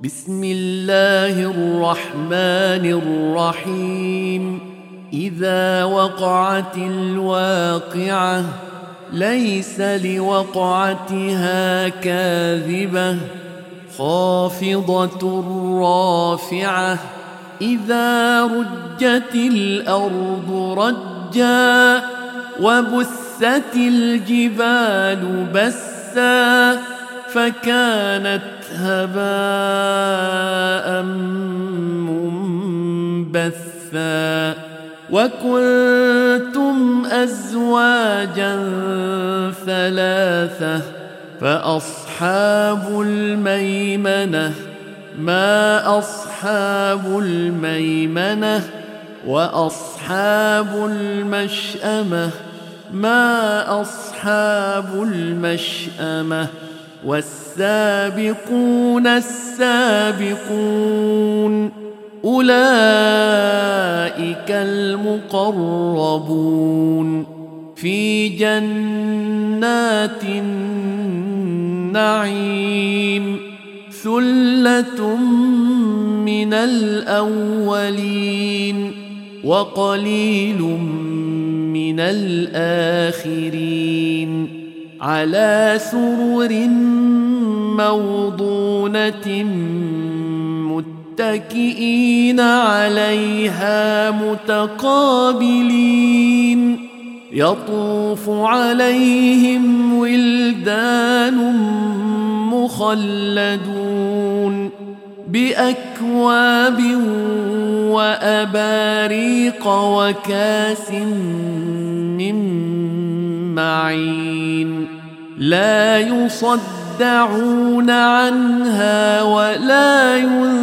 بسم الله الرحمن الرحيم. إذا وقعت الواقعة ليس لوقعتها كاذبة خافضة رافعة. إذا رجت الأرض رجا وبثت الجبال بثا فكانت هباء منبثا. وكنتم أزواجا ثلاثة فأصحاب الميمنة ما أصحاب الميمنة. وأصحاب المشأمة ما أصحاب المشأمة. والسابقون السابقون أولئك المقربون في جنات النعيم. ثلة من الأولين وقليل من الآخرين. على سرر موضونة متكئين عليها متقابلين. يطوف عليهم ولدان مخلدون بأكواب وأباريق وكاس من معين. لا يصدعون عنها ولا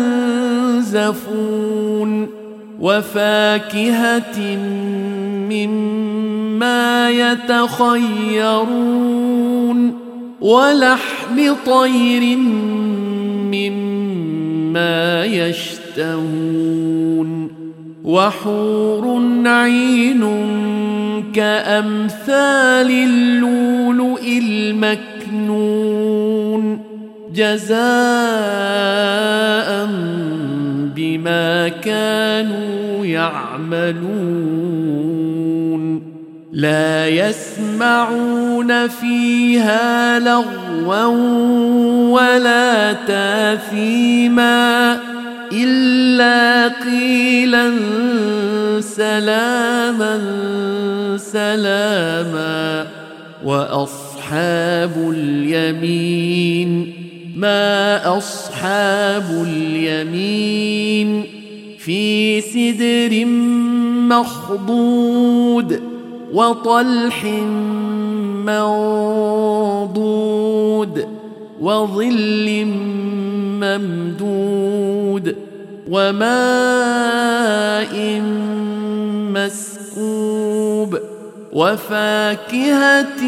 ينزفون. وفاكهة مما يتخيرون. ولحم طير مما يشتهون. وحور عين كأمثال اللؤلؤ المكنون جزاء بما كانوا يعملون. لا يسمعون فيها لغوا ولا تاثيما إلا قيلا سلاما سلاما. وأصحاب اليمين ما أصحاب اليمين. في سدر مخضود وطلح منضود وظل ممدود وماء مسكوب. وفاكهة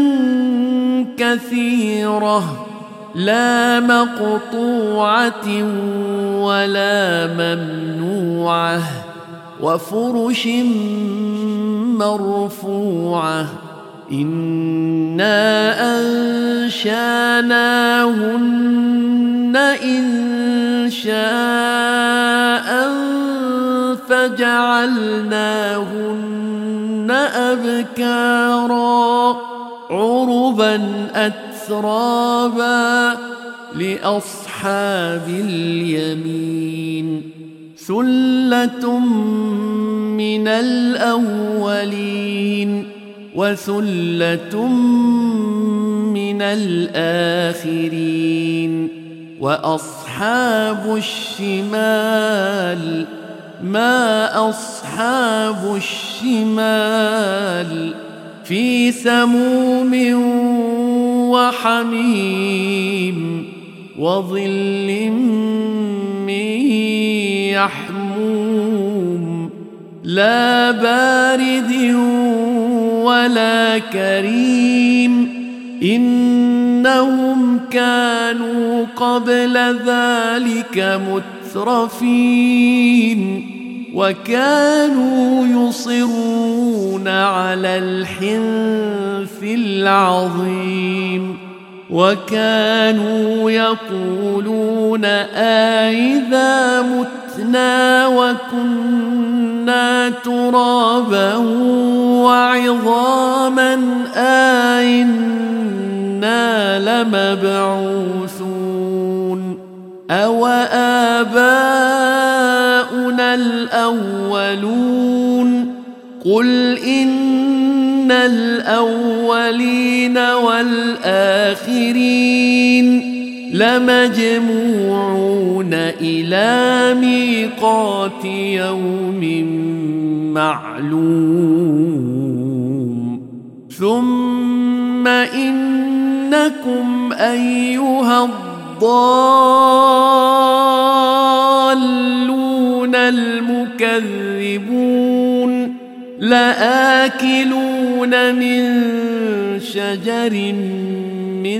كثيرة لا مقطوعة ولا ممنوعة. وفرش مرفوعة. إنا أنشأناهن إنشاء فجعلناهن أبكارا عربا أترابا لأصحاب اليمين. ثلة من الأولين وثلة من الآخرين. وأصحاب الشمال ما أصحاب الشمال. في سموم وحميم وظل من يحموم لا بارد ولا كريم. إنهم كانوا قبل ذلك مترفين وكانوا يصرون على الحنث العظيم. وكانوا يقولون أئذا متنا وكنا ترابا وعظاما أئنا لمبعوثون أو آباؤنا الأولون قل إن الأولين والآخرين لمجموعون إلى ميقات يوم معلوم ثم إنكم أيها الضالون المكذبون لآكلون من شجر من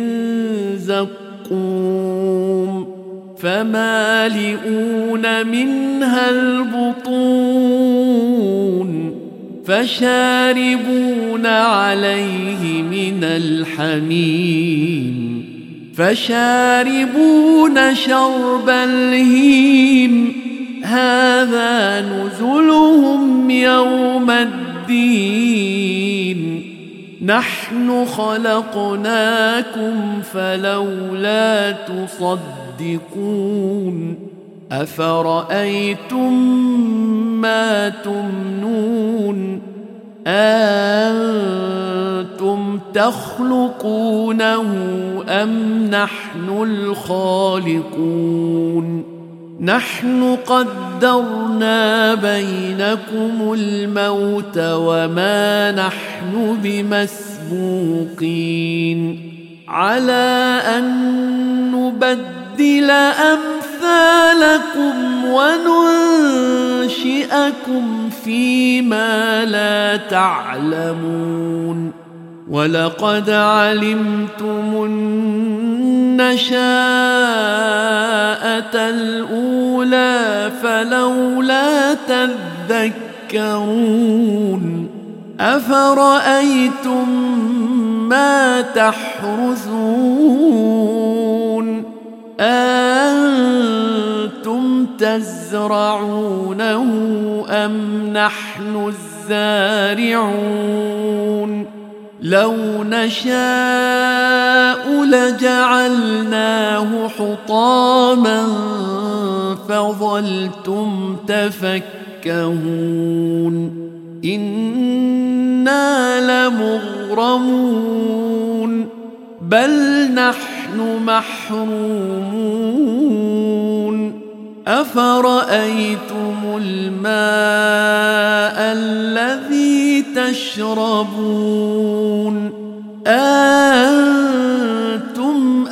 زقوم فمالئون منها البطون فشاربون عليه من الحميم فشاربون شرب الهيم هذا نزلهم يوم الدين نحن خلقناكم فلولا تصدقون أفرأيتم ما تمنون أأنتم تخلقونه أم نحن الخالقون نحن قدرنا بينكم الموت وما نحن بمسبوقين على أن نبدل أمثالكم وننشئكم فيما لا تعلمون ولقد علمتم النشاءة الأولى فلولا تذكرون أفرأيتم ما تحرثون أأنتم تزرعونه أم نحن الزارعون لو نشاء لجعلناه حطاما فظلتم تفكهون إنا لمغرمون بل نحن محرومون أفرأيتم الماء الذي تشربون أأنتم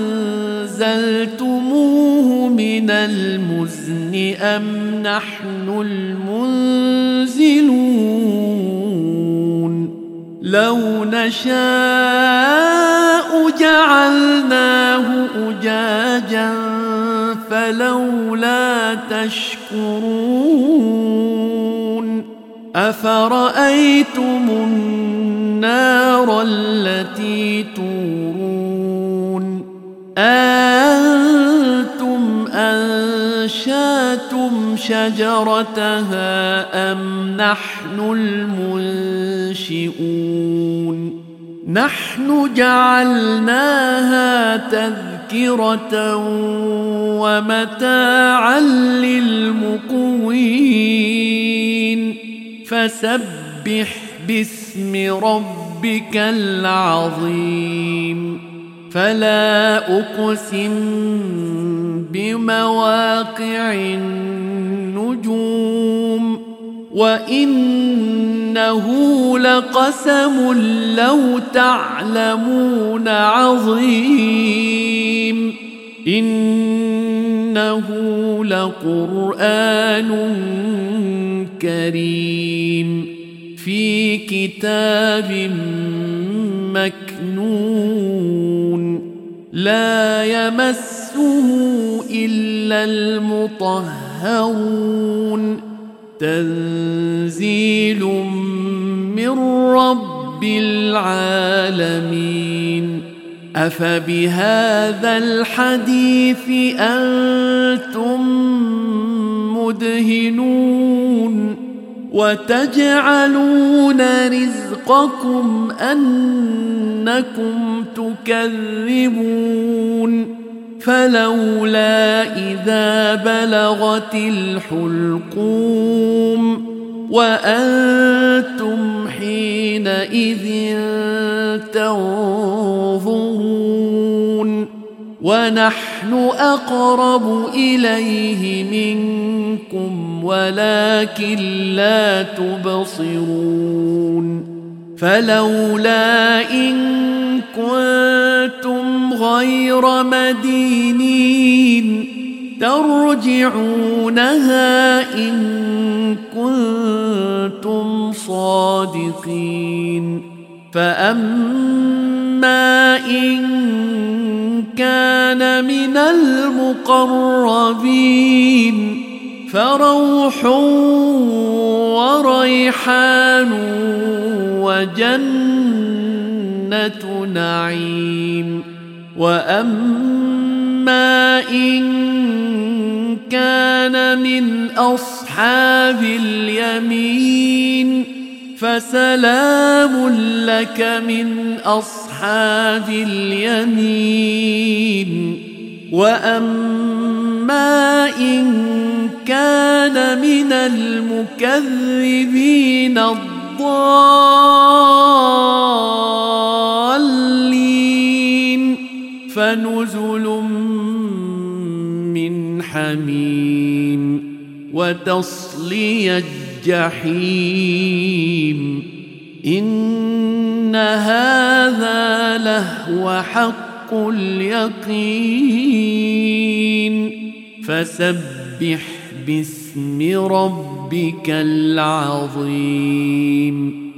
أنزلتموه من المزن أم نحن المنزلون لو نشاء جعلناه أجاجا فلولا تشكرون أفرأيتم النار التي تورون أأنتم أنشأتم شجرتها أم نحن المنشئون نحن جعلناها تذكرة ومتاعا للمقوين فسبح باسم ربك العظيم فلا أقسم بمواقع النجوم وإنه لقسم لو تعلمون عظيم إنه لقرآن كريم في كتاب مكنون لا يمسه إلا المطهرون تنزيل من رب العالمين أفبهذا الحديث أنتم مدهنون وتجعلون رزقكم أنكم تكذبون فلولا إذا بلغت الحلقوم وأنتم حينئذ تنظرون ونحن أقرب إليه منكم ولكن لا تبصرون فلولا إن كنتم غير مدينين ترجعونها إن كنتم صادقين فأما إن كان من المقربين فروح وريحان وجنة نعيم وأما إن كان من أصحاب اليمين فسلام لك من أصحاب اليمين وأما إن كان من المكذبين الضالين فنزل من حميم وتصلية الجحيم إن هذا لهو حق اليقين فسبح باسم ربك العظيم